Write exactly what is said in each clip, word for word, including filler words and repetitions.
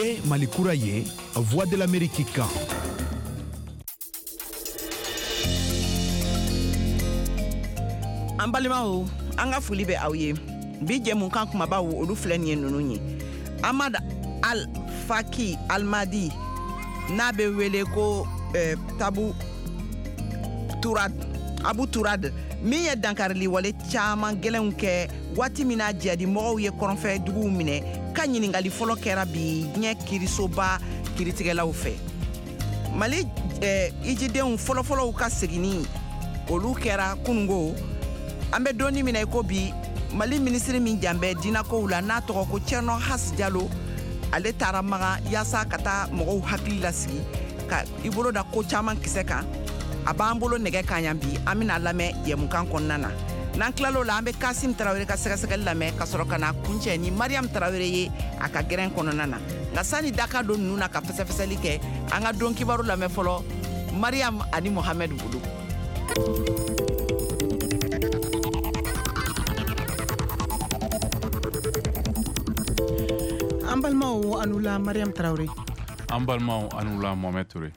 ye Mali kura ye Voix de l'Amérique kan. An balimaw an ka foli bɛ aw ye bi jɛmukan kumaba wo olu filɛ nin ye ninnu ye Amad Al Faki Almadi n'a bɛ wele ko eh, Tabu Turad Abu Turad min ye dankarili wale caman gɛlɛnw kɛ waati min na jadi mɔgɔw ye kɔrɔnfɛ duguw minɛ ka ɲiningali fɔlɔ kɛra bi ɲɛ kirisoba kiritigɛlaw fɛ Mali eh, ijidenw fɔlɔfɔlɔw ka seginni olu kɛra kunungo an bɛ doni minɛ ko bi Mali ministre min janbɛ dinakow la n'a tɔgɔ ko Tcherno Has Diallo ale taara maga yaasa ka taa mɔgɔw hakili lasigi ka i bolo da ko caman kisɛ kan a b'an bolo nɛgɛ kan yan bi an bɛna lamɛn yɛmukan kɔnɔna na n'an tilal'o la an bɛ Kasim Tarawele ka sɛgɛsɛgɛli lamɛn ka sɔrɔ ka na kuncɛ ni Mariam Tarawele ye a ka gɛrɛn kɔnɔna na nka sani daka don ninnu na ka fɛsɛfɛsɛli kɛ an ka don kibaru lamɛn fɔlɔ Mariam ani Mohamed bolo. An balimaw anula Mariam Traoré. An balimaw anula Mohamed Touré.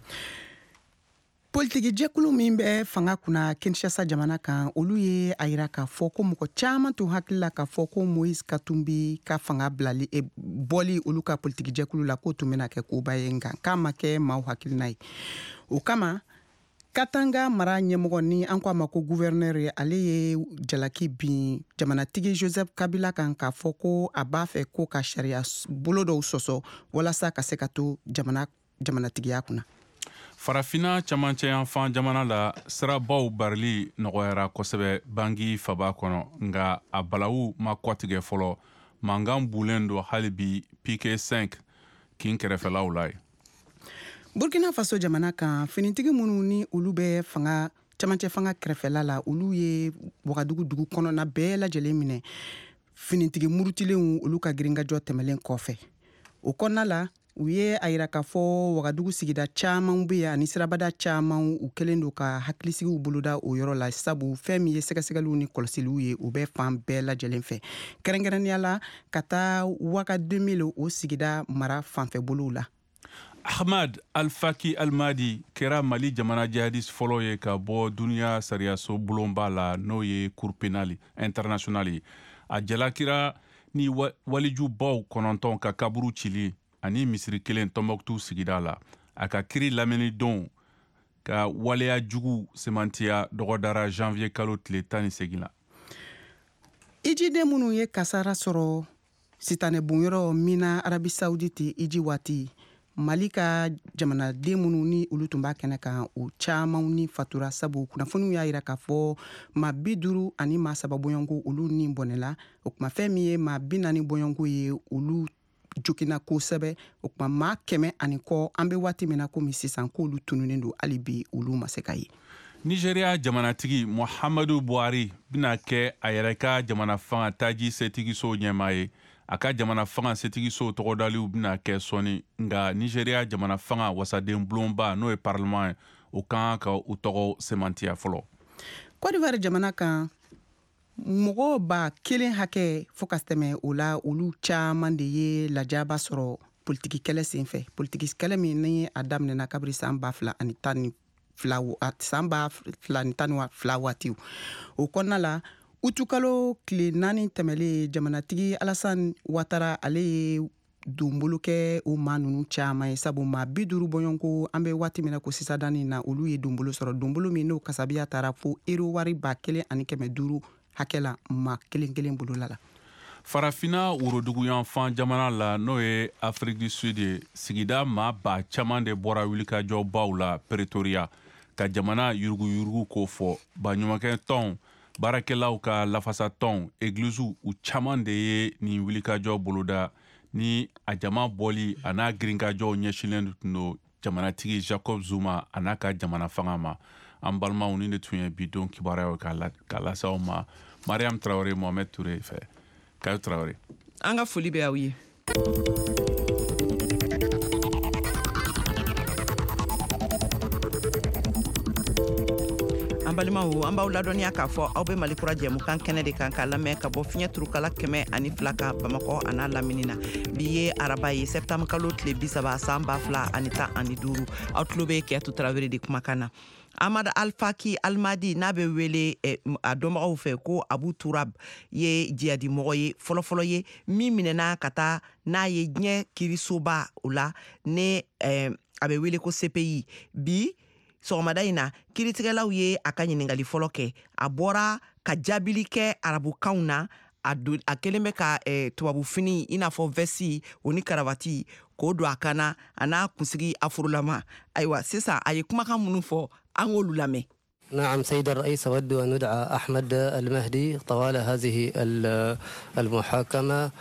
Politiki jɛkulu min bɛ fanga kunna Kinshasa jamana kan olu ye a yira k'a fɔ ko mɔgɔ caman tun hakili la k'a fɔ ko Moïse Katumbi ka fanga bilali e, bɔli olu ka politiki jɛkulu la k'o tun bɛna kɛ koba ye nka k'a ma kɛ maaw hakilina ye. O kama Katanga mara ɲɛmɔgɔ ni an ko a ma ko gouverneur ye ale ye jalaki bin jamanatigi Joseph Kabila kan k'a fɔ ko a b'a fɛ ko ka sariya bolo dɔw sɔsɔ walasa ka se ka to jamana jamanatigiya kunna. Farafina camancɛ yanfan jamana la sirabaw barili nɔgɔyara kosɛbɛ bangi faba kɔnɔ nga a balawu ma kɔtigɛ fɔlɔ mangan bulen do hali bi P K cinq kin kɛrɛfɛlaw la ye. Burkina Faso jamana kan finitigi minnu ni olu bɛ fanga camancɛ fanga kɛrɛfɛla la olu ye Wagadugu dugu kɔnɔna bɛɛ lajɛlen minɛ finitigi murutilenw olu ka girinkajɔ tɛmɛlen kɔfɛ. O kɔnɔna la u ye a yira k'a fɔ Wagadugu sigida caman bɛ yen ani sirabada caman u kɛlen do ka hakilisigiw boloda o yɔrɔ la sabu fɛn min ye sɛgɛsɛgɛliw ni kɔlɔsiliw ye u bɛ fan bɛɛ lajɛlen fɛ kɛrɛnkɛrɛnnenya la ka taa Waka deux mille o sigida mara fanfɛ bolow la. Ahmad Al-Faki Almadi kɛra Mali jamana jihadiste fɔlɔ ye ka bɔ duniya sariyaso bulonba la n'o ye Cour pénale internationale ye. A jalakira ni walijubaw kɔnɔntɔn ka kaburu cili ani misiri kelen Tombouctou sigida la. A ka kiri lamɛnni don ka waleya jugu semantiya dɔgɔdara janvier kalo tile tan ni segin la. Ijiden minnu ye kasara sɔrɔ sitanɛ bonyɔrɔ min na Arabi Saoudite iji waati Mali ka jamanaden minnu ni olu tun b'a kɛnɛ kan o caman ni fatura sabu kunnafoniw y'a yira k'a fɔ maa bi duuru ani maa saba bɔɲɔgɔnko olu ni bɔnɛla o kuma fɛn min ye maa bi naani bɔɲɔgɔnko ye olu jokina kosɛbɛ o kuma maa kɛmɛ ani kɔ an bɛ waati min na komi sisan k'olu tununnen don hali bi olu ma se ka ye. Nigeria jamanatigi Muhammadu Buhari bɛna kɛ a yɛrɛ ka jamana fanga taji setigiso ɲɛmaa ye. A ka jamana fanga setigiso tɔgɔdaliw bɛna kɛ sɔni nga Nigeria jamana fanga wasaden bulonba n'o ye parlement o kan ka u tɔgɔ semantiya fɔlɔ. Côte d'Ivoire jamana kan mɔgɔ ba kelen hakɛ fo ka tɛmɛ o la olu caman de ye lajaba sɔrɔ politiki kɛlɛ senfɛ politiki kɛlɛ min ni a daminɛna kabiri san ba fila ani tan ni fila san ba fila ni tan ni fila waatiw o kɔnɔna la utukalo tile naani tɛmɛlen jamanatigi Alassane Ouattara ale ye donbolo kɛ o maa ninnu caman ye sabu maa bi duuru bɔɲɔgɔnko an bɛ waati min na ko sisadani na olu ye donbolo sɔrɔ donbolo min n'o kasabiya taara fo euro wari ba kelen ani kɛmɛ duuru hakɛ la maa kelen kelen bolola la. Farafina worodugu yanfan jamana la n'o ye Afrique du Sud ye sigida maa ba caman de bɔra wulikajɔbaw la Pretoria ka jamana yuruguyurugu ko fɔ baɲumankɛ tɔn baarakɛlaw ka lafasa tɔn églises u caman de ye nin wulikajɔ boloda ni a jama bɔli a n'a girinkajɔw ɲɛsilen tun do jamanatigi Jacob Zuma a n'a ka jamana fanga ma. An balimaw ni de tun ye bi don kibaruyaw k'a lase aw ma Mariam Traoré Mohamed Touré fɛ. Kayo Traoré. An ka foli bɛ aw ye. An balimaw an b'aw ladɔniya k'a fɔ aw be Mali kura jɛmukan kɛnɛ de kan k'a lamɛn ka bɔ fiɲɛ turukala kɛmɛ ani fila kan Bamakɔ a n'a lamini na. Bi ye araba ye septembre kalo tile bi saba san ba fila ani tan ani duuru. Aw tulo be Kiyatu Tarawele de kumakan na. Ahmad Al-Faki Al-Mahdi n'a be wele eh, a dɔnbagaw fɛ ko Abu Turab ye jihadi mɔgɔ ye fɔlɔfɔlɔ ye min minɛna ka taa n'a ye diɲɛ kirisoba o la ne eh, a be wele ko C P I. Bi sɔgɔmada in na kiritigɛlaw ye a ka ɲiningali fɔlɔ kɛ. A bɔra ka jaabili kɛ arabukanw na a, do, a kelen bɛ ka eh, tubabu fini i n'a fɔ vɛsi o ni karavati k'o don a kana a n'a kunsigi afurulama. Ayiwa sisan a ye kumakan minnu fɔ an k'olu lamɛn. نعم سيد الرئيس أود أن ندعى أحمد المهدي طوال هذه المحاكمة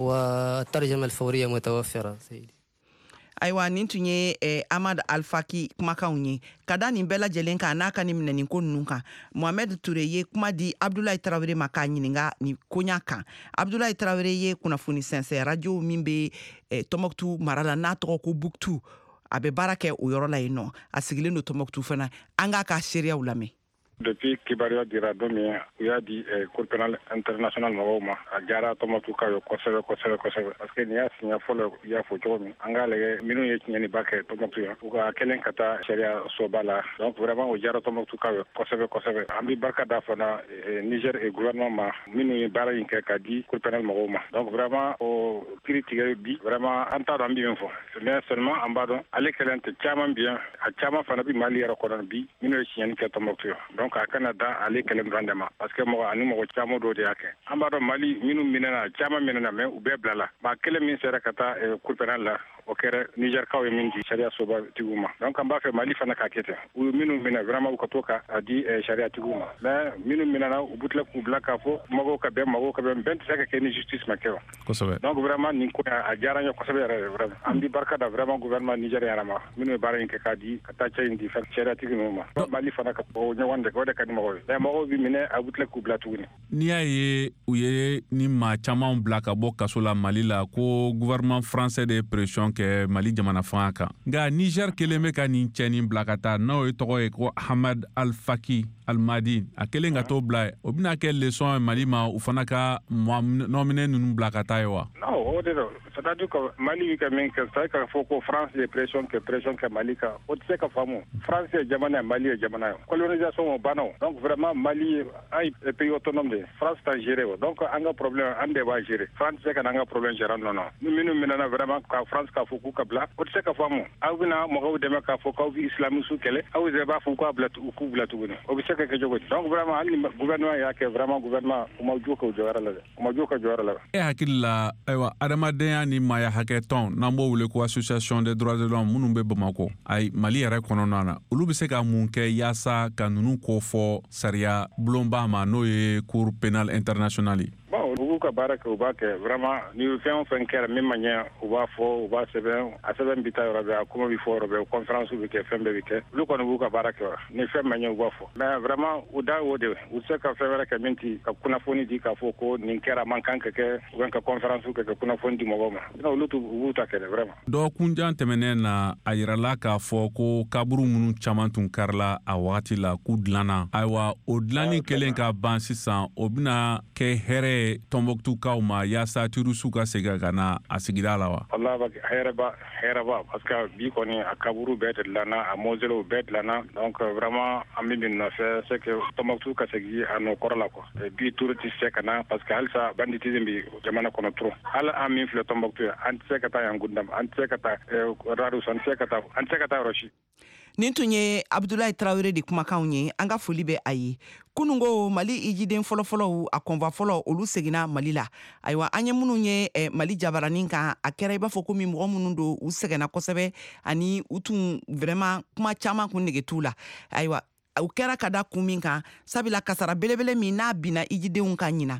والترجمة الفورية متوفرة سيدي. Ayiwa nin tun ye eh, Ahmad Al-Faki kumakanw ye ka da nin bɛɛ lajɛlen kan n'a ka nin minɛnin ko ninnu kan. Mohamed Toure ye kuma di Abdoulaye Traoré ma k'a ɲininga ni koɲa kan. Abdoulaye Traoré ye kunnafoni sɛnsɛn radio min bɛ eh, Tɔnbɔkutu mara la n'a tɔgɔ ko Buktu a bɛ baara kɛ o yɔrɔ la yen nɔ a sigilen don Tɔnbɔkutu fana an k'a ka seereyaw lamɛn. Depuis kibaruya dira don min u y'a di cour pénal international mɔgɔw ma a diyara Tɔnbɔkutu ka ye kosɛbɛ kosɛbɛ kosɛbɛ parce que nin y'a siɲɛ fɔlɔ i y'a fɔ cogo min an k'a lajɛ minnu ye tiɲɛniba kɛ Tɔnbɔkutu yan u ka kelen ka taa sariya soba la donc vraiment o diyara Tɔnbɔkutu ka ye kosɛbɛ kosɛbɛ an bɛ barika da fana Niger et gouvernement ma minnu ye baara in kɛ ka di cour pénal mɔgɔw ma donc vraiment o kiiri tigɛ bi vraiment an t'a dɔn an bɛ min fɔ mais seulement an b'a dɔn ale kɛlen tɛ caman bi yan a caman fana bɛ Mali yɛrɛ kɔnɔ bi minnu ye tiɲɛni kɛ Tɔnbɔkutu yan donc a kana da ale kɛlɛ dɔrɔn de ma parce que mɔgɔ ani mɔgɔ caman dɔ de y'a kɛ an b'a dɔn Mali minnu minɛna caman minɛna mais u bɛɛ bila la maa kelen min sera ka taa cour pénal la o kɛra Nigerkaw ye min di sariya soba tigiw ma donc an b'a fɛ Mali fana ka kɛ ten u minnu minɛ vraiment u ka to ka a di sariya tigiw ma mais minnu minɛna u bɛ tila k'u bila k'a fɔ mɔgɔw ka bɛn mɔgɔw ka bɛn bɛn tɛ se ka kɛ ni justice ma kɛ o kosɛbɛ donc vraiment nin ko a diyara n ye kosɛbɛ yɛrɛ vraiment an bɛ barika da vraiment gouvernement Niger yɛrɛ ma minnu ye baara in kɛ k'a di ka taa cɛ in di sariya tigi ninnu ma Mali fana ka o ɲɔgɔn de o de ka di mɔgɔw ye mais mɔgɔw bɛ minɛ a bɛ tila k'u bila tuguni. N'i y'a ye u ye ni maa caman bila ka bɔ kaso la Mali la ko gouvernement français de ye pression kɛ Mali jamana fanga kan nka Niger kelen bɛ ka nin cɛnin bila ka taa n'o ye tɔgɔ ye ko Ahmad Al-Faki Al-Mahdi a kelen ka t'o bila o bɛna kɛ leçon ye Mali ma u fana ka nɔminɛ ninnu bila ka taa ye wa. non o de don c'est-à-dire que Mali bɛ ka min kɛ c'est ka fɔ ko France ye pression kɛ pression kɛ Mali kan o tɛ se ka faamu France ye jamana ye Mali ye jamana ye colonisation o banna o donc vraiment Mali an ye pays autonome de France t'a géré o donc an ka problème an de b'a gérer France tɛ se ka n'an ka problème gérer non non ni minnu minɛna vraiment ka France k'a fɔ k'u ka bila o tɛ se ka faamu aw bɛna mɔgɔw dɛmɛ k'a fɔ k'aw bɛ islamisme kɛlɛ aw yɛrɛ b'a fɔ k'aw bila k'u bila tuguni o bɛ se ka kɛ cogo di donc vraiment hali ni gouvernement y'a kɛ vraiment gouvernement u ma jo ka o jɔyɔrɔ la dɛ u ma jo ka jɔyɔrɔ la. e hakili la ayiwa adamadenya ni maaya hakɛ tɔn n'an b'o wele ko association des droits de l'homme minnu bɛ Bamako ayi Mali yɛrɛ kɔnɔna na olu bɛ se ka mun kɛ yaasa ka ninnu ko fɔ sariya bulonba ma n'o ye cour pénal international ye. bon u b'u ka baara kɛ u b'a kɛ vraiment ni fɛn o fɛn kɛra min ma ɲɛ u b'a fɔ u b'a sɛbɛn a sɛbɛn bɛ taa yɔrɔ bɛɛ a kuma bɛ fɔ yɔrɔ bɛɛ conférence bɛ kɛ fɛn bɛɛ bɛ kɛ olu kɔni b'u ka baara kɛ ni fɛn ma ɲɛ u b'a fɔ mais vraiment u da o de u tɛ se ka fɛn wɛrɛ kɛ min ti ka kunnafoni di k'a fɔ ko nin kɛra man kan ka kɛ u bɛ ka conférence kɛ ka kunnafoni di mɔgɔw ma sinon olu t'u u b'u ta kɛ dɛ vraiment. dɔgɔkunjan tɛmɛnen na a yirala k'a fɔ ko kaburu minnu caman tun karila a wagati la k'u dilanna ayiwa o dilanni kɛlen ka ban sisan o bɛna kɛ hɛrɛ ye Tɔnbɔkutukaw ma yaasa terroriste ka segin ka na a sigida la wa. Allah ba hɛrɛba hɛrɛba parce que bi kɔni a kaburu bɛɛ de dilanna a mausolée bɛɛ dilanna donc vraiment an bɛ min nɔfɛ c'est que Tɔnbɔkutu ka segin a nɔ kɔrɔ la quoi bi touriste tɛ se ka na parce que halisa banditisme bɛ jamana kɔnɔ trop hali an min filɛ Tɔnbɔkutu an tɛ se ka taa yan Gundam an tɛ se ka taa Radus an tɛ se ka taa an tɛ se ka taa yɔrɔ si. Nin tun ye Abdoulaye Traoré de kumakanw ye an ka foli bɛ a ye kunungo Mali ijiden fɔlɔfɔlɔw a kɔnva fɔlɔ olu seginna Mali la ayiwa an ye minnu ye eh, Mali jabaranin kan a kɛra i b'a fɔ komi mɔgɔ minnu don u sɛgɛnna kosɛbɛ ani u tun vraiment kuma caman kun nege t'u la ayiwa u kɛra ka da kun min kan sabula kasara belebele min n'a binna ijidenw kan ɲina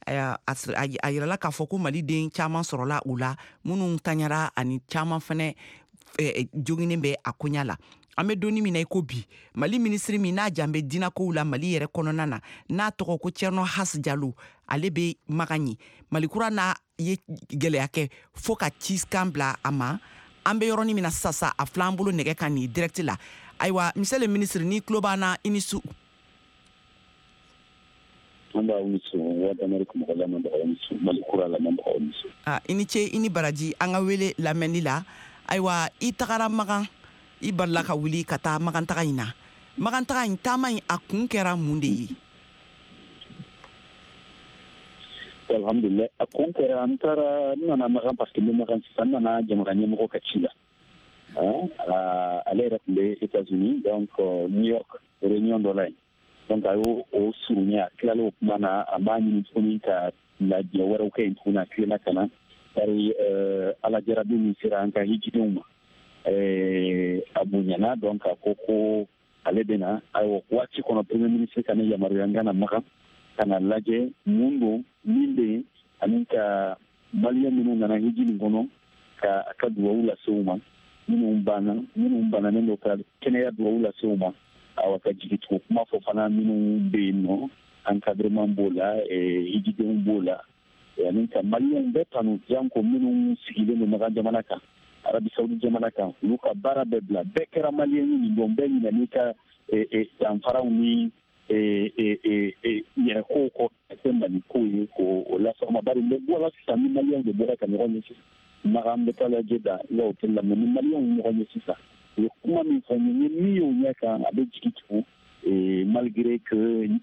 a yirala k'a fɔ ko Maliden caman sɔrɔla u la minnu taɲara ani caman fɛnɛ joginen bɛ a koɲa la. An bɛ donni min na i ko bi Mali ministre min n'a jan bɛ dinakow la Mali yɛrɛ kɔnɔna na n'a tɔgɔ ko Thierno Has Diallo ale bɛ magan ye Malikura n'a ye gɛlɛya kɛ fo ka ciskan bila a ma an bɛ yɔrɔnin min na sasa a filɛ an bolo nɛgɛ kan nin direct la ayiwa monsieur le ministre ni tulo b'an na i ni su an b'a wuli so waati Amérique mɔgɔ lamɛnbagaw ni so Mali kura lamɛnbagaw ni so. Ah, i ni ce i ni baraji an ka wele lamɛnni la ayiwa i tagara Magan i balila ka wuli ka taa Magan taga in na Magan taga in taama in a kun kɛra mun de ye? Alhamdulillah a kun kɛra an taara n nana Magan parce que n bɛ Magan sisan n nana jamana ɲɛmɔgɔ ka ci la. Ale yɛrɛ tun bɛ États-Unis donc New York réunion dɔ la yen donc a y'o o surunya a tilala o kuma na a b'a ɲini tuguni ka lajɛ wɛrɛw kɛ yen tuguni a tilela ka na bari ala jarabi min sera an ka hijidenw ma a bonyana donc a ko ko ale bɛna ayiwa waati kɔnɔ premier ministre ka ne yamaruya n ka na Magan ka na lajɛ mun don min bɛ yen ani ka maliyɛn minnu nana hiji nin kɔnɔ ka a ka duwawu lase u ma minnu banna minnu bananen don ka kɛnɛya duwawu lase u ma awa ka jigi tugu kuma fɔ fana minnu bɛ yen nɔ encadrement b'o la hijidenw b'o la ani ka maliyɛnw bɛɛ tanu janko minnu sigilen don Magan jamana kan Arabi Saoudi jamana kan olu ka baara bɛɛ bila bɛɛ kɛra maliyɛn ɲini dɔn bɛɛ ɲinani ka danfaraw ni yɛrɛkow kɔ ka kɛ Maliko ye k'o lasɔrɔ bari n bɛ bɔra sisan ni maliyɛnw de bɔra ka ɲɔgɔn ye sisan Magan bɛ taa lajɛ da i y'o kɛ lamɛn ni maliyɛnw ɲɔgɔn ye sisan u ye kuma min fɔ n ye min y'o ɲɛ kan a bɛ jigi tugu malgré que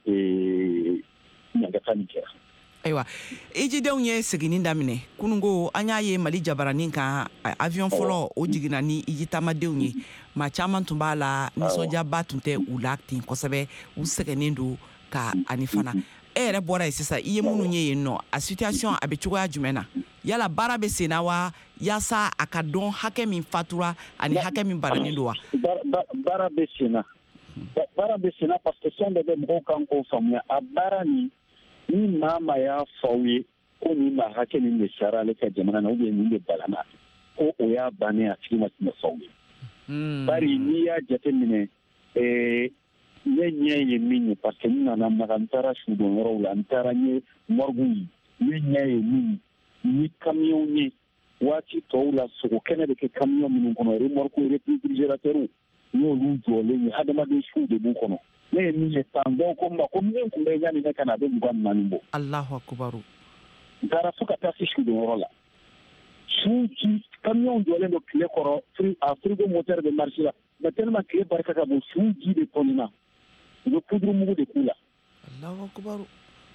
ɲagata nin kɛra. Ayiwa hijidenw ye seginni daminɛ kunungo an y'a ye Mali jabaranin kan avion fɔlɔ o jiginna ni hijitamadenw ye maa caman tun b'a la nisɔndiyaba tun tɛ u la ten kosɛbɛ u sɛgɛnnen don ka ani fana e yɛrɛ bɔra yen sisan i ye minnu ye yen nɔ a situation a bɛ cogoya jumɛn na yala baara bɛ sen na wa yaasa a ka dɔn hakɛ min fatura ani hakɛ min baranen don wa? Baara bɛ sen na baara bɛ sen na parce que fɛn bɛɛ bɛ mɔgɔw kan k'o faamuya a baara nin ni maa maa y'a fɔ aw ye ko nin maa hakɛ min bɛ sara ale ka jamana na ubiyɛn nin bɛ balana ko o y'a bannen a tigi ma tɛmɛ fɔ aw ye bari n'i y'a jateminɛ ne ɲɛ ye min ye parce que n nana Magan n taara sudon yɔrɔw la n taara n ye morgue ye ne ɲɛ ye min ni camion ye waati tɔw la sogo kɛnɛ bɛ kɛ camion minnu kɔnɔ remorque réfrigérateur n y'olu jɔlen ye adamaden suw de b'u kɔnɔ ne ye min ye tan dɔw ko n ma ko min tun bɛ yanni ne ka na a bɛ mugan ni naani bɔ. Alahu akubaru. n taara fo ka taa se sudon yɔrɔ la suw ci camion jɔlen don tile kɔrɔ a frigo moteur bɛ marché la mais tellement tile barika ka bon suw ji de tɔnina u bɛ poudre mugu de k'u la. Alahu akubaru.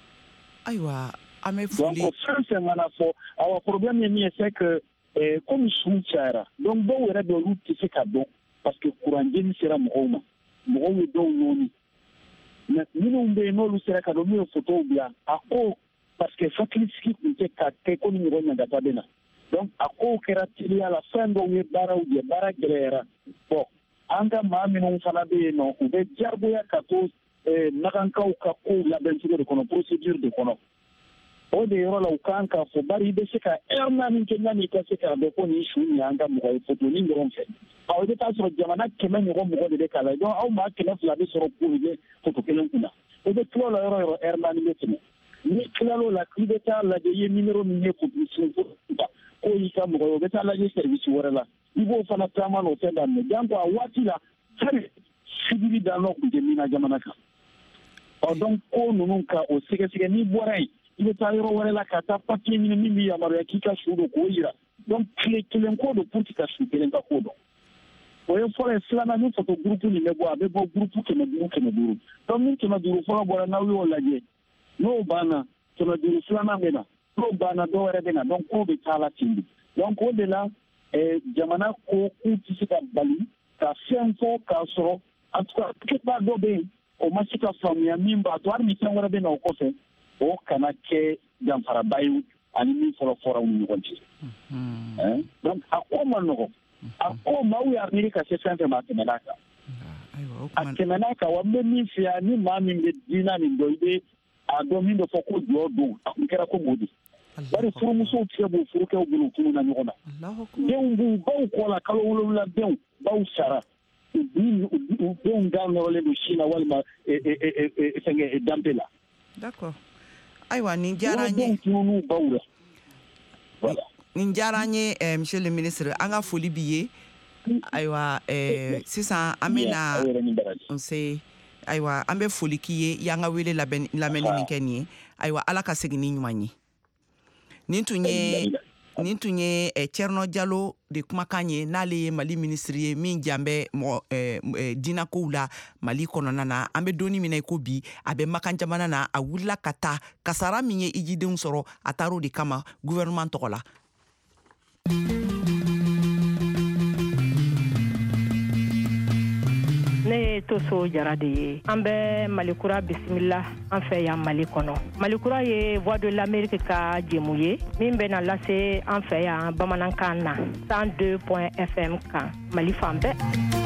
Ayiwa an bɛ foli. donc fɛn fɛn mana fɔ awa problème ye min ye c'est que comme suw cayara donc dɔw yɛrɛ bɛ olu tɛ se ka dɔn parce que courant jeni sera mɔgɔw ma mɔgɔw ye dɔw nɔɔni mais minnu bɛ yen n'olu sera ka dɔn n'u ye photow bila a ko parce que hakilisigi tun tɛ ka kɛ ko ni mɔgɔ ɲangata bɛ na donc a kow kɛra teliya la fɛn dɔw ye baaraw jɛ baara gɛlɛyara bon an ka maa minnu fana bɛ yen nɔ u bɛ diyagoya ka to Magankaw ka kow labɛncogo de kɔnɔ procédure de kɔnɔ o de yɔrɔ la u kan k'a fɔ bari i bɛ se ka heure naani kɛ yanni i ka se k'a dɔn ko nin su nin y'an ka mɔgɔ ye photo ni ɲɔgɔn fɛ i bɛ taa sɔrɔ jamana kɛmɛ ɲɔgɔn mɔgɔ de bɛ k'a la donc aw maa kɛmɛ fila bɛ sɔrɔ k'u bɛ photo kelen kunna o bɛ tila o la yɔrɔ yɔrɔ heure naani bɛ tɛmɛ ni tilal'o la i bɛ taa lajɛ i ye numéro min ye publicité ko y'i ka mɔgɔ ye o bɛ taa lajɛ service wɛrɛ la i b'o fana taama n'o fɛn daminɛ janko a waati la hali sibiri dan nɔ tun tɛ min na jamana kan ɔ donc ko ninnu ka o sɛgɛsɛgɛ n'i bɔra yen i bɛ taa yɔrɔ wɛrɛ la ka taa papier ɲini min bɛ yamaruya k'i ka su don k'o yira donc tile kelen ko don pour que ka su kelen ka ko dɔn o ye fɔlɔ ye filanan ni photo groupe nin bɛ bɔ a bɛ bɔ groupe kɛmɛ duuru kɛmɛ duuru donc ni kɛmɛ duuru fɔlɔ bɔra n'aw y'o lajɛ n'o banna kɛmɛ duuru filanan bɛ na n'o banna dɔw wɛrɛ bɛ na donc k'o bɛ taa la ten de donc o de la jamana ko k'u tɛ se ka bali ka fɛn fɔ k'a sɔrɔ en tout cas quelque dɔ bɛ yen o ma se ka faamuya min b'a to hali ni fɛn wɛrɛ bɛ na o kɔfɛ o kana kɛ danfaraba ye ani min fɔlɔ fɔra u ni ɲɔgɔn cɛ donc a ko ma nɔgɔn a ko maaw y'a miiri ka se fɛn fɛn ma a tɛmɛn'a kan a tɛmɛn'a kan wa n bɛ min f'i ye ni maa min bɛ diinɛ nin dɔn i bɛ a dɔn min bɛ fɔ ko jɔ don a kun kɛra ko mɔdi bari furumusow tigɛ b'u furukɛw bolo u tunun na ɲɔgɔn na denw b'u baw kɔ la kalo wolonwula denw baw sara u denw da nɔrɔlen don sin na walima fɛngɛ danpe la. D'accord. Ayiwa nin diyara n ye nin diyara n ye monsieur le ministre an ka foli b'i ye ayiwa sisan an bɛna nse Ayiwa an bɛ foli k'i ye y'an ka wele lamɛnni min kɛ nin ye. Ayiwa Ala ka segin ni ɲuman ye. Nin tun ye nin tun ye Thierno Diallo de kumakan ye n'ale ye Mali ministre ye min janbɛ diinakow la Mali kɔnɔna na. An bɛ donni min na i ko bi a bɛ Makan jamana na a wulila ka taa kasara min ye ijidenw sɔrɔ a taar'o de kama gouvernement tɔgɔ la. Ne ye Toso Jara de ye. An bɛ Malikura bisimila an fɛ yan Mali kɔnɔ. Malikura ye Voix de l'Amérique ka jɛmu ye min bɛ na lase an fɛ yan bamanankan na cent deux point F M kan Mali fan bɛɛ.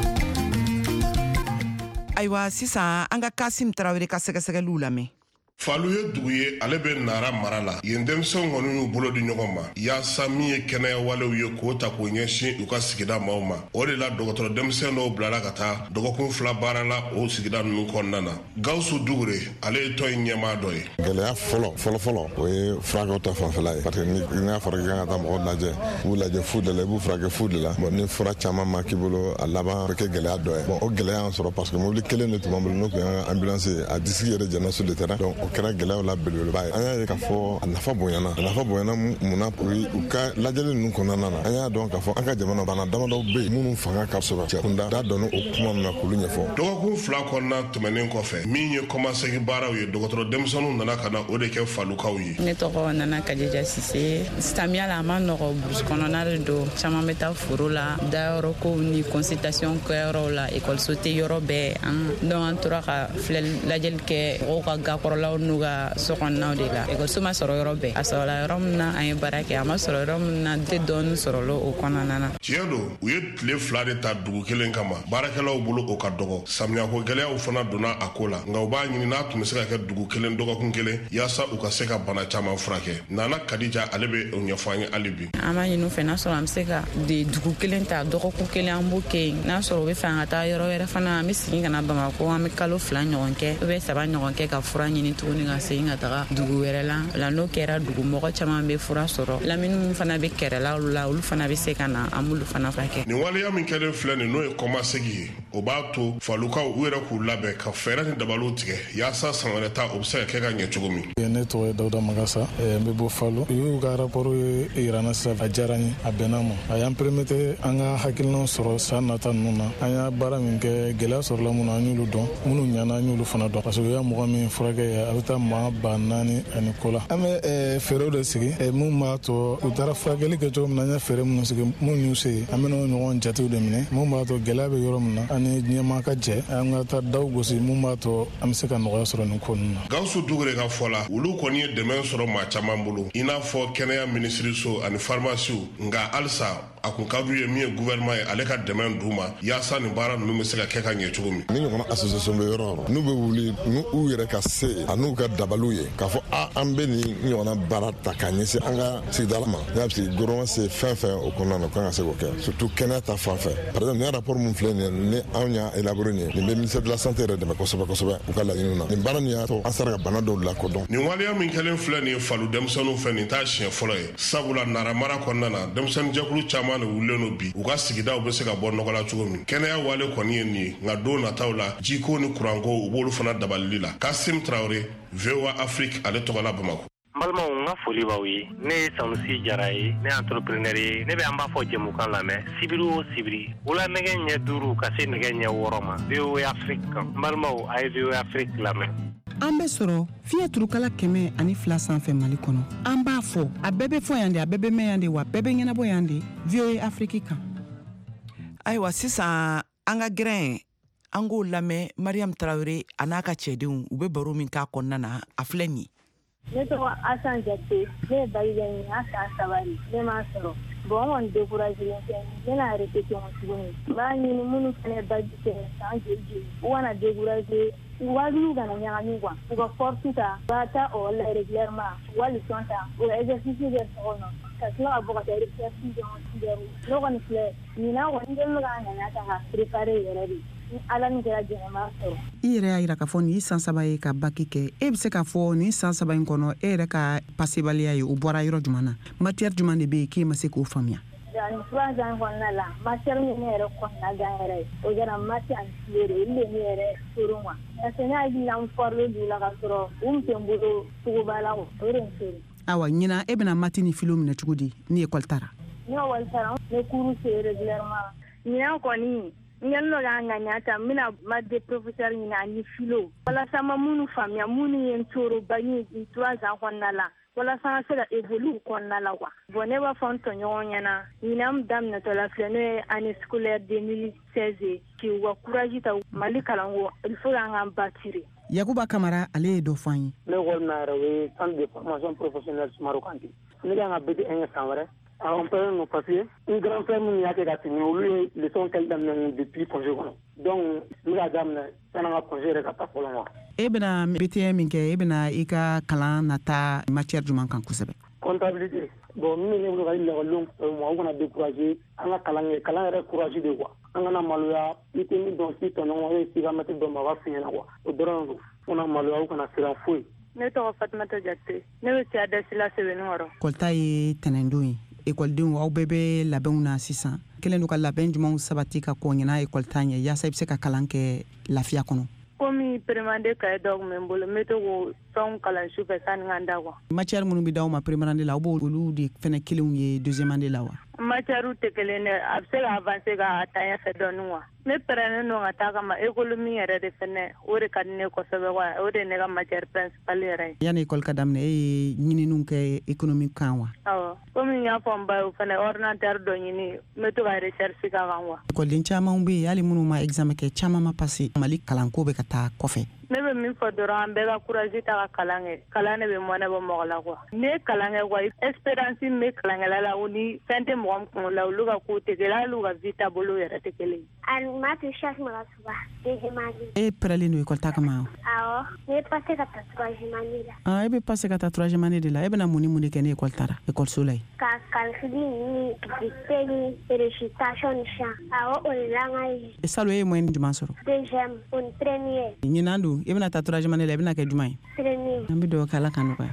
Ayiwa sisan an ka Kasim Tarawele ka sɛgɛsɛgɛliw lamɛn. Falu ye dugu ye ale bɛ Nara mara la yen denmisɛnw kɔni y'u bolo di ɲɔgɔn ma yaasa min ye kɛnɛya walew ye k'o ta k'o ɲɛsin u ka sigida maaw ma o de la dɔgɔtɔrɔ denmisɛn dɔw bilala ka taa dɔgɔkun fila baara la o sigida ninnu kɔnɔna na Gawusu Dugure ale ye tɔn in ɲɛmaa dɔ ye. Gɛlɛya fɔlɔ fɔlɔ fɔlɔ o ye furakɛw ta fanfɛla ye parce que ni n'a fɔra k'i kan ka taa mɔgɔw lajɛ u b'u lajɛ fu de la i b'u furakɛ fu de la bon ni fura caman ma k'i bolo a laban bɛ kɛ gɛlɛya dɔ ye bon o gɛlɛya y'an sɔrɔ parce que mobili kelen de tun b'an bolo n'o tun y'an ka ambulance ye a disiki yɛrɛ jɛnna sur le terrain donc o kɛra gɛlɛyaw la belebeleba ye an y'a ye k'a fɔ a nafa bonyana a nafa bonyana mun na u ka lajɛli ninnu kɔnɔna na an y'a dɔn k'a fɔ an ka jamana bana damadɔw bɛ yen minnu fanga ka kosɛbɛ cɛ kunda da dɔn o kuma min na k'olu ɲɛfɔ. Dɔgɔkun fila kɔnɔna tɛmɛnen kɔfɛ min ye kɔmasegin baaraw ye dɔgɔtɔrɔ denmisɛnninw nana ka na o de kɛ falukaw ye. Ne tɔgɔ Nana Kadija Sise. Samiya la a ma nɔgɔ burusi kɔnɔna de don caman bɛ taa foro la dayɔrɔ kow ni consultation kɛyɔrɔw la ekɔliso tɛ yɔrɔ bɛɛ an donc an tora ka filɛ lajɛli kɛ mɔgɔw ka gakɔrɔlaw n'u ka sokɔnɔnaw de la ekɔliso ma sɔrɔ yɔrɔ bɛɛ a sɔrɔla yɔrɔ min na an ye baara kɛ a ma sɔrɔ yɔrɔ min na n tɛ dɔɔnin sɔrɔla o kɔnɔna na. Tiɲɛ don u ye tile fila de ta dugu kelen kama baarakɛlaw bolo o ka dɔgɔ samiyako gɛlɛyaw fana donna a ko la nka u b'a ɲini n'a tun bɛ se ka kɛ dugu kelen dɔgɔkun kelen yaasa u ka se ka bana caman furakɛ. Nana Kadija ale bɛ o ɲɛfɔ an ye hali bi. An b'a ɲini u fɛ n'a sɔrɔ an bɛ se ka de dugu kelen ta dɔgɔkun kelen an b'o kɛ yen n'a sɔrɔ u bɛ fɛ an ka taa yɔrɔ wɛrɛ fana an bɛ segin ka na Bamako an bɛ kalo fila ɲɔgɔn kɛ u bɛ saba ɲɔgɔn kɛ ka fura ɲini tuguni ka segin ka taga dugu wɛrɛ la o la n'o kɛra dugumɔgɔ caman bɛ fura sɔrɔ lamini min fana bɛ kɛrɛla olu la olu fana bɛ se ka na an b'olu fana furakɛ. Nin waleya min kɛlen filɛ nin n'o ye kɔmasegi ye o b'a to falukaw u yɛrɛ k'u labɛn ka fɛɛrɛ ni dabaliw tigɛ yaasa san wɛrɛ ta o bɛ se ka kɛ ka ɲɛ cogo min. Ne tɔgɔ ye Dawuda Magasa n bɛ bɔ Falu u y'u ka rapport ye yirana sisan a diyara n ye a bɛnna ma a y'an permettre an ka hakilinaw sɔrɔ san nata ninnu na an y'a baara min kɛ gɛlɛya sɔrɔla mun na an y'olu dɔn minnu ɲana an y'olu fana dɔn parce que u y'a mɔgɔ min furakɛ ye a bɛ taa maa ba naani ani ko la an bɛ fɛɛrɛw de sigi mun b'a to u taara furakɛli kɛ cogo min na an ye fɛɛrɛ minnu sigi mun y'u se an bɛna ɲɔgɔn jatew de minɛ mun b'a to gɛlɛya bɛ yɔrɔ min na an ni ɲɛmaa ka jɛ an ka taa daw gosi mun b'a to an bɛ se ka nɔgɔya sɔrɔ nin ko ninnu na. Gawusu Dugure ka fɔ la olu kɔni ye dɛmɛ sɔrɔ maa caman bolo i n'a fɔ kɛnɛya minisiriso ani farimasiw nka halisa a kun ka d'u ye min ye gouvernement ye ale ka dɛmɛ d'u ma yaasa nin baara ninnu bɛ se ka kɛ ka ɲɛ cogo min. Ni ɲɔgɔnna association bɛ yɔrɔ yɔrɔ n'u bɛ wuli n'u yɛrɛ ka se a n'u ka dabaliw ye k'a fɔ a an bɛ nin ɲɔgɔnna baara ta ka ɲɛsin an ka sigidala ma n'i y'a sigi gouvernement se fɛn fɛn o kɔnɔna na kan ka se k'o kɛ surtout kɛnɛya ta fan fɛ par exemple nin rapport min filɛ nin ye ni anw y'a élaboré nin ye nin bɛ ministère de la santé yɛrɛ dɛmɛ kosɛbɛ kosɛbɛ u ka laɲiniw na nin baara nin y'a to an sera ka bana dɔw lakodɔn. Nin waleya min kɛlen filɛ nin ye Falu denmisɛnninw fɛ nin t'a siɲɛ fɔlɔ ye sabula Nara mara kɔnɔna na denmisɛnnin jɛkulu caman de wulilen don bi u ka sigidaw bɛ se ka bɔ nɔgɔ la cogo min kɛnɛya wale kɔni ye nin ye nka don nataw la jiko ni kuranko u b'olu fana dabalili la. Kasim Traore V O A Afrique ale tɔgɔ la Bamako. N balimaw n ka foli b'aw ye ne ye Sanusi Jara ye ne ye entrepreneur ye ne bɛ an b'a fɔ jɛmukan lamɛn sibiri o sibiri wula nɛgɛ ɲɛ duuru ka se nɛgɛ ɲɛ wɔɔrɔ ma V O A Afrique kan n balimaw a ye V O A Afrique lamɛn. An bɛ sɔrɔ fiɲɛ turukala kɛmɛ ani fila sanfɛ Mali kɔnɔ an b'a fɔ a bɛɛ bɛ fɔ yan de a bɛɛ bɛ mɛn yan de wa bɛɛ bɛ ɲɛnabɔ yan de V O A Afrique kan. Ayiwa sisan an ka gɛrɛn an k'o lamɛn Mariam Traore a n'a ka cɛdenw u bɛ baro min k'a kɔnɔna na a filɛ nin ye. Ne tɔgɔ Asan Jate ne ye Bayiga ɲini a san saba de ne m'a sɔrɔ bon n kɔni découragé tɛ ne n'a répété tuguni n b'a ɲini minnu fana baji kɛ san joli joli u kana découragé u hakiliw kana ɲagami quoi u ka force ta u ka taa o la régulièrement u ka leçon ta u ka exercice kɛ so kɔnɔ ka tila ka bɔ ka taa exercice kɛ ne kɔni filɛ ɲinan kɔni n kɛlen don k'a ŋaniya ta ka préparer yɛrɛ de. Ala ni kɛra jɛnɛma sɔrɔ. I yɛrɛ y'a yira k'a fɔ nin san saba ye ka baki kɛ e bɛ se k'a fɔ nin san saba in kɔnɔ e yɛrɛ ka pasebaliya ye o bɔra yɔrɔ jumɛn na matière jumɛn de bɛ yen k'e ma se k'o faamuya. trois ans kɔnɔna la matière min ne yɛrɛ kɔnɔna gan yɛrɛ o kɛra mati ani file de olu de ne yɛrɛ soro ma parce que ne hakili la n fɔrilen d'u la ka sɔrɔ u tun tɛ n bolo cogoba la o de n sori. awa ɲina e bɛna mati ni filo minɛ cogo di ni école tara. ni école tara ne cours se régulièrement ɲina kɔni n kɛlen don k'an ŋaniya ta n bɛna ma de professeur ɲini ani filo walasa ma minnu faamuya minnu ye n soro bange trois ans kɔnɔna la walasa n ka se ka évoluer kɔnɔna la quoi. bon ne b'a fɔ n tɔɲɔgɔn ɲɛna ɲina n daminɛtɔ la filɛ n'o ye année scolaire deux mille seize ye k'u ka courage ta mali kalanko il faut k'an k'an battre. yakuba kamara ale ye dɔ fɔ an ye. ne école na yɛrɛ o ye centre de formation professionnelle Sumaworo Kante ne kan ka B D un san wɛrɛ a on peut nous passer un grand frère minnu y'a kɛ ka tɛmɛ olu ye leçon kɛli daminɛ depuis congé kɔnɔ donc ne ka daminɛ sanni an ka congé yɛrɛ ka taa fɔlɔ ma. e bɛna B T min kɛ e bɛna i ka kalan nata matière jumɛn kan kosɛbɛ. comptabilité bon min ye bolo ka lakɔlidenw ma u kana décourager an ka kalan kɛ kalan yɛrɛ courage de quoi an kana maloya i tɛ min dɔn si tɔɲɔgɔn ye si ka mɛtiri dɔn ma a b'a f'i ɲɛna quoi o dɔrɔn don u kana maloya u kana siran foyi. ne tɔgɔ Fatumata Jate ne bɛ C A D E S la Sɛbɛnnikɔrɔ. école ta ye tɛnɛndon ye écoledenw aw bɛɛ bɛ labɛnw na sisan kelen don ka labɛn jumɛnw sabati ka kɔn ɲɛna école ta ɲɛ yaasa i bɛ se ka kalan kɛ lafiya kɔnɔ. komi prémande kaye dɔw kun bɛ n bolo n bɛ to k'o fɛnw kalan su fɛ sanni ka n da quoi. matière minnu bɛ d'aw ma prémande la aw b'o olu de fɛnɛ kelenw ye deuxième année la wa. matière tɛ kelen dɛ a bɛ se ka avancer ka taa ɲɛfɛ dɔɔni quoi. ne pɛrɛnnen don ka taa kama économie yɛrɛ de fɛnɛ o de ka di ne kosɛbɛ quoi o de ye ne ka matière principale yɛrɛ ye. yanni école ka daminɛ e ye ɲininiw kɛ économie kan wa. awɔ komi n y'a fɔ n ba ye o fɛnɛ ordinateur dɔ ɲini n bɛ to ka recherche k'a kan quoi. écoleden camanw bɛ yen hali minnu ma examen kɛ caman ma passé mali kalanko bɛ ka taa kɔfɛ. ne bɛ min fɔ dɔrɔn an bɛɛ ka courage ta ka kalan kɛ kalan de bɛ mɔnɛ bɔ mɔgɔ la quoi. ne ye kalan kɛ quoi espérance min bɛ kalankɛla la o ni fɛn tɛ mɔgɔ min kunkolo la olu ka kow tɛ kelen hali u ka vie taabolo yɛrɛ tɛ kelen. Alimatu Cheikh Magasuba deuxième année. e pɛrɛlen don école ta kama. awɔ ne ye passé ka taa troisième année la. ah e bɛ passé ka taa troisième année de la e bɛna mun ni mun de kɛ ni école tara école so la ye. ka calcul ni dictée ni récitation ni chant awɔ o de la n ka ye. salo e ye moyenne jumɛn sɔrɔ. deuxième o ni première. ɲinan dun e bɛna taa troisième année la e bɛna kɛ jumɛn ye. première. an bɛ dugawu kɛ ala ka nɔgɔya.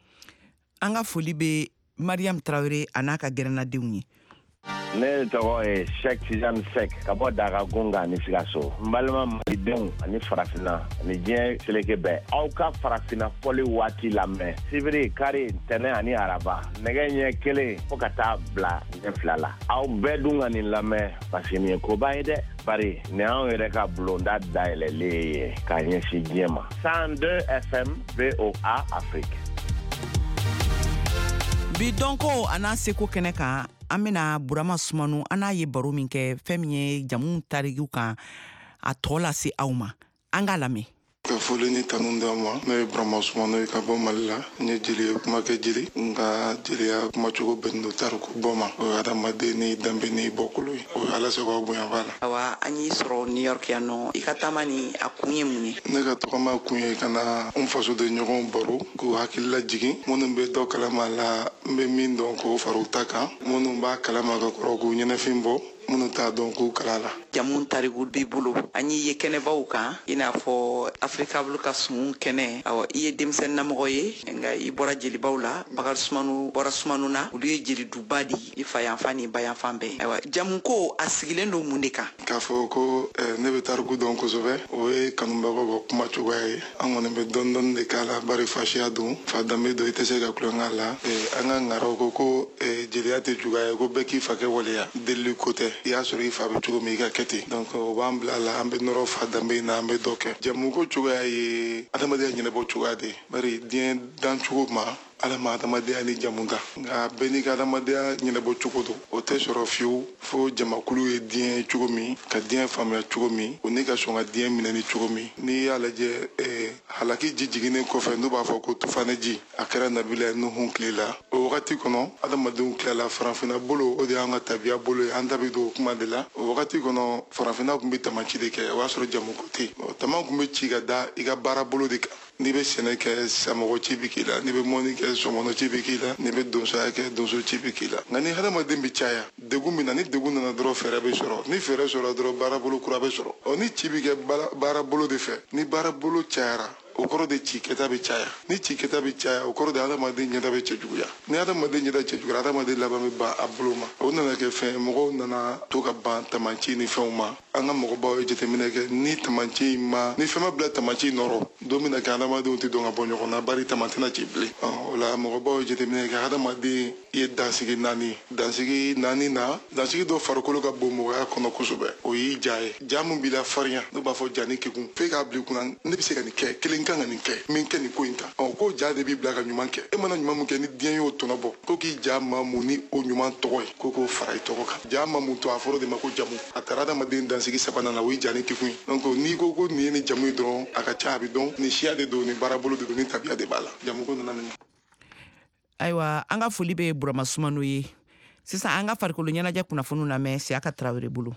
an ka foli bɛ mariam tarawele a n'a ka gɛrɛnadenw ye. ne tɔgɔ ye Sheikh Tijani Sek ka bɔ Daga Gunga ni Sikaso. n balima malidenw ani farafina ani diɲɛ seleke bɛɛ aw ka farafina fɔli waati lamɛn sibiri kari tɛnɛ ani araba nɛgɛ ɲɛ kelen fo ka taa bila ɲɛ fila la aw bɛɛ dun ka nin lamɛn parce que nin ye koba ye dɛ bari nin anw yɛrɛ ka bulonda dayɛlɛlen ye k'a ɲɛsin diɲɛ ma cent deux F M V O A Afrique. bi dɔnko a n'a seko kɛnɛ kan an bɛna burama sumanu an n'a ye baro min kɛ fɛn min ye jamu tarigiw kan a tɔ lase aw ma an k'a lamɛn. ka foli ni tanu d'a ma ne ye burama sumanu ye ka bɔ mali la n ye jeli ye kuma kɛ jeli nka jeliya kumacogo bɛnnen don tariku bɔ ma o ye adamaden ni danbe ni bɔkolo ye o ye ala sago aw bonya b'a la. awa an y'i sɔrɔ new york yan nɔ i ka taama ni a kun ye mun ye. ne ka tɔgɔma kun ye ka na n faso de ɲɔgɔn baro k'u hakili lajigin minnu bɛ dɔ kalama la n bɛ min dɔn k'o fara u ta kan minnu b'a kalama ka kɔrɔ k'u ɲɛnafin bɔ minnu t'a dɔn k'u kala la. jamu tariku b'i bolo an y'i ye kɛnɛbaw kan i n'a fɔ afirika bulu ka sun kɛnɛ awɔ i ye denmisɛnnin namɔgɔ ye nka i bɔra jelibaw la bakari sumanu bɔra sumanu na olu ye jeli duba di i fa yanfan ni ba yanfan bɛɛ ayiwa jamu ko a sigilen don mun de kan. k'a fɔ ko ne bɛ tariku dɔn kosɛbɛ o ye kanubagaw ka kuma cogoya ye an kɔni bɛ dɔɔni dɔɔni de k'a la bari fasiya don fa danbe don i tɛ se ka kulonkɛ la an ka ŋaraw ko ko jeliya tɛ juguya ye ko bɛɛ k'i fa kɛ waleya delili ko tɛ i y'a sɔrɔ i fa bɛ cogo min i ka kɛ ten donc o b'an bila la an bɛ nɔrɔ fa danbe in na an bɛ dɔ kɛ jamu ko cogoya ye adamadenya ɲɛnabɔ cogoya de bari diɲɛ dan cogo ma ala ma adamadenya ni jamu ta nka bɛɛ n'i ka adamadenya ɲɛnabɔ cogo don o tɛ sɔrɔ fiyewu fo jamakulu ye diɲɛ ye cogo min ka diɲɛ faamuya cogo min o ni ka sɔn ka diɲɛ minɛ ni cogo min n'i y'a lajɛ halaki ji jiginnen kɔfɛ n'u b'a fɔ ko tufaneji a kɛra nabila nuhun tile la o wagati kɔnɔ adamadenw tilala farafinna bolo o de y'an ka tabiya bolo ye an da bɛ don o kuma de la o wagati kɔnɔ farafinna tun bɛ tamaci de kɛ o y'a sɔrɔ jamu ko tɛ tama tun bɛ ci ka da i ka baara bolo de kan n'i bɛ sɛnɛ kɛ samɔgɔ ci bɛ k'i la n'i bɛ mɔni kɛ sɔmɔnɔ ci bɛ k'i la n'i bɛ donsoya kɛ donso ci bɛ k'i la nka ni hadamaden bɛ caya degun min na ni degun nana dɔrɔn fɛɛrɛ bɛ sɔrɔ ni fɛɛrɛ sɔrɔ dɔrɔn baara bolo kura bɛ sɔrɔ ɔ ni ci bɛ kɛ baara bolo de fɛ ni baara bolo cayara o kɔrɔ de ci kɛta bɛ caya ni ci kɛta bɛ caya o kɔrɔ de adamaden ɲɛda bɛ cɛjuguya ni adamaden ɲɛda cɛjuguyara adamaden laban bɛ ban a bolo ma o nana kɛ fɛn mɔgɔw nana to ka ban tamaci ni fɛnw ma an ka mɔgɔbaw ye jateminɛ kɛ ni tamaci ma ni fɛn ma bila tamaci nɔrɔ don min na kɛ adamadenw tɛ dɔn ka bɔ ɲɔgɔn na bari tama tɛna ci bilen o la mɔgɔbaw ye jateminɛ kɛ adamaden i ye dansigi naani dansigi naani na dansigi dɔ farikolo ka bon mɔgɔya kɔnɔ kosɛbɛ o y'i ja ye ja min b'i la farinya n'u b'a fɔ ja ni kekun f'e k'a bila i kunna ne bɛ se ka nin kɛ kelen kan ka nin kɛ min kɛ nin ko in ta ɔ ko ja de b'i bila ka ɲuman kɛ e mana ɲuman min kɛ ni diɲɛ y'o tɔnɔ bɔ ko k'i ja ma mun ni o ɲuman tɔgɔ ye ko k'o fara i tɔgɔ kan ja ma mun to a fɔra de ma ko jamu a taara adamaden dansigi sabanan na o ye ja ni kekun ye donc n'i ko ko nin ye ni jamu ye dɔrɔn a ka ca a bɛ dɔn ni siya de don ni baarabolo de don ni tabiya de b'a la jamu ko nana nin ayiwa an ka foli bɛ Burama Sumano ye sisan an ka farikolo ɲɛnajɛ kunnafoniw lamɛn Siyaka Tarawele bolo.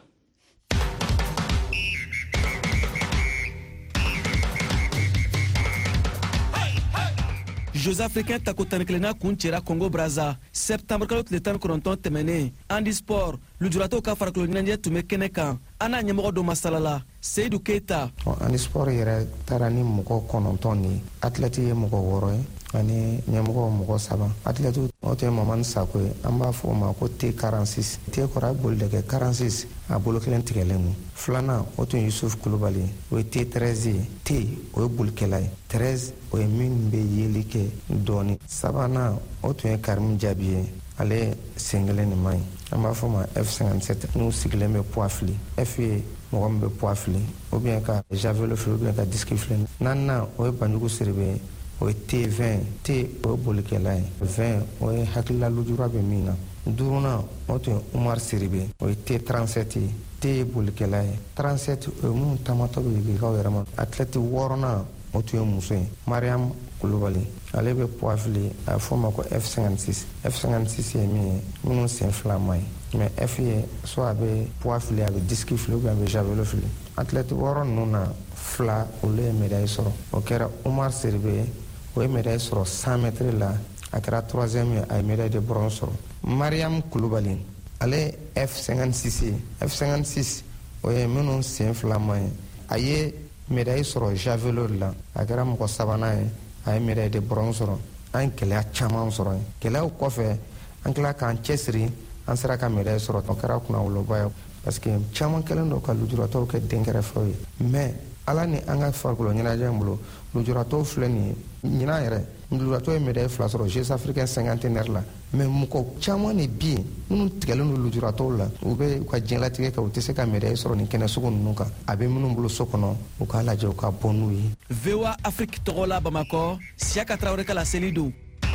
Jeux africains tako tan kelenna kun cɛra Congo Brazza septembre kalo tile tan ni kɔnɔntɔn tɛmɛnen handi sport lujuratɔw ka farikolo ɲɛnajɛ tun bɛ kɛnɛ kan an n'a ɲɛmɔgɔ dɔ masalala Seydou Keita. handi sport yɛrɛ taara ni mɔgɔ kɔnɔntɔn ni athlète ye mɔgɔ wɔɔrɔ ye ani ɲɛmɔgɔ mɔgɔ saba athlète o tɛ Mamani Sako ye an b'a fɔ o ma ko T quarante-six T kɔrɔ a boli dɛgɛ quarante-six a bolo kelen tigɛlen don filanan o tun Yusuf Kulubali o ye T treize ye T o ye bolikɛla ye treize o ye min bɛ yeli kɛ dɔɔni sabanan o tun ye Karimu Jabi ye ale ye sen kelen nin man ɲi an b'a fɔ o ma F cinquante-sept n'u sigilen bɛ poids fili F ye mɔgɔ min bɛ poids fili ou bien ka javelot fili ou bien ka disque fili naaninan o ye Banjugu Siribe o ye T vingt T o ye bolikɛla ye vingt o ye hakilila lujura bɛ min na duurunan o tun ye Umar Siribe o ye T trente-sept ye T ye bolikɛla ye trente-sept o ye minnu taamatɔ bɛ yirikaw yɛrɛ ma athlète wɔɔrɔnan o tun ye muso ye Mariam Kulubali ale bɛ poids fili a fɔ o ma ko F cinquante-six F cinquante-six ye min ye minnu sen fila ma ye mais F ye soit a bɛ poids fili a bɛ disque fili ou bien a bɛ javelot fili athlète wɔɔrɔ ninnu na fila olu ye médaille sɔrɔ o kɛra Umar Siribe ye o ye médaille sɔrɔ cent mètres la a kɛra troisième ye a ye médaille de bronze sɔrɔ Mariam Kulubali ale ye F cinquante-six ye F cinquante-six o ye minnu sen fila ma ye a ye médaille sɔrɔ javelot la a kɛra mɔgɔ sabanan ye a ye médaille de bronze sɔrɔ an ye gɛlɛya caman sɔrɔ ye gɛlɛyaw kɔfɛ an tila k'an cɛsiri an sera ka médaille sɔrɔ o kɛra kunnawoloba ye parce que caman kɛlen don ka lujuratɔw kɛ denkɛrɛfɛw ye mais ala ni an ka farikolo ɲɛnajɛ in bolo lujuratɔw filɛ nin ye ɲinan yɛrɛ lujuratɔ ye médaille fila sɔrɔ Jeux africains cinquantenaire la mais mɔgɔ caman de bi yen minnu tigɛlen don lujuratɔw la u bɛ u ka diɲɛlatigɛ kɛ u tɛ se ka médaille sɔrɔ nin kɛnɛ sugu ninnu kan a bɛ minnu bolo so kɔnɔ u k'a lajɛ u ka bɔ n'u ye. V O A Afrique tɔgɔ la Bamakɔ Siyaka Tarawele ka laseli don.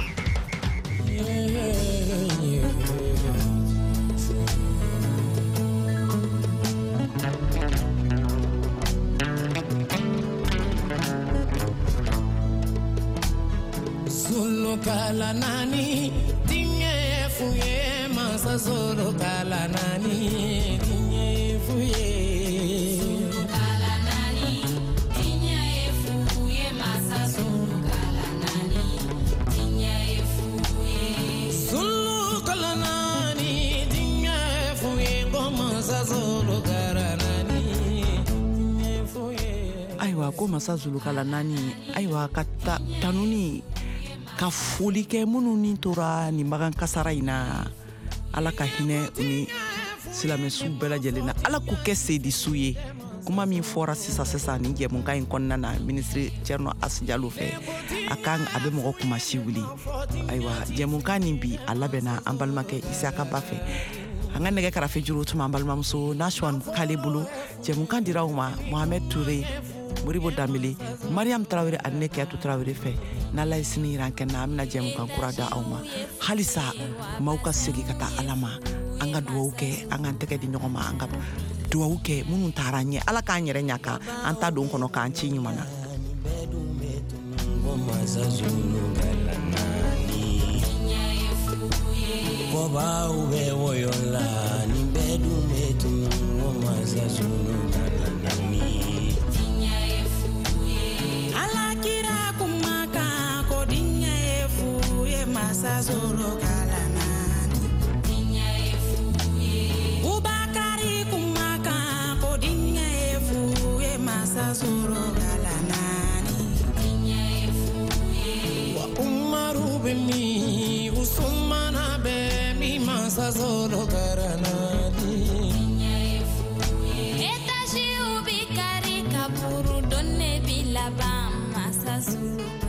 Zulu kala nani dinye fuye masa zulu kala nani dinye fuye Zulu kala nani dinye fuye masa zulu kala nani dinye fuye Zulu kala nani dinye fuye masa zulu kala nani dinye fuye Ayiwa ko masa zulu kala nani ayiwa ka ta tanuni ka foli kɛ minnu ni tora nin bagan kasara in na ala ka hinɛ u ni silamɛsu bɛɛ lajɛlen na ala k'u kɛ sedisu ye kuma min fɔra sisan sisan nin jɛmukan in kɔnɔna na ministre Thierno Assou Diallo fɛ a kan a bɛ mɔgɔ kumasi wuli ayiwa jɛmukan nin bi a labɛnna an balimakɛ Isaka Ba fɛ an ka nɛgɛ karafe juru tuma an balimamuso Nashwan Kale bolo jɛmukan dira u ma Mohamed Touré Moribo Dambele Mariam Traoré ani ne Kiyatu Traoré fɛ n'ala ye sini yiran kɛ na an bɛna jɛmukan kura da aw ma halisa maaw ka segi ka taa ala ma an ka duwawu kɛ an k'an tɛgɛ di ɲɔgɔn ma an ka duwawu kɛ minnu taara ɲɛ ala k'an yɛrɛ ɲa kan an ta don kɔnɔ k'an ci ɲuman na Zulu kala nani dinye fuye Ubakari kumaka ko dinye fuye masa zulu kala nani masa zolo karanadi Eta shi ubi kari kapuru donne bilaba masa zulu